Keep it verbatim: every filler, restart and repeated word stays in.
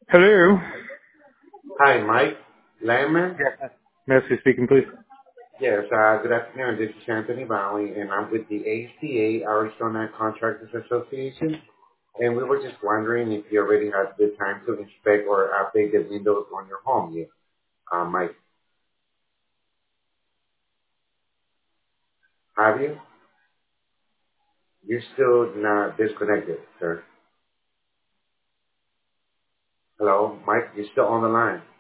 Hello. Hi, Mike Landman. Yes. Messi speaking, please. Yes, uh, good afternoon. This is Anthony Valley, and I'm with the A C A, Arizona Contractors Association. And we were just wondering if you already had the time to inspect or update the windows on your home yet. Uh, Mike, have you? You're still not disconnected, sir. Hello, Mike, you're still on the line.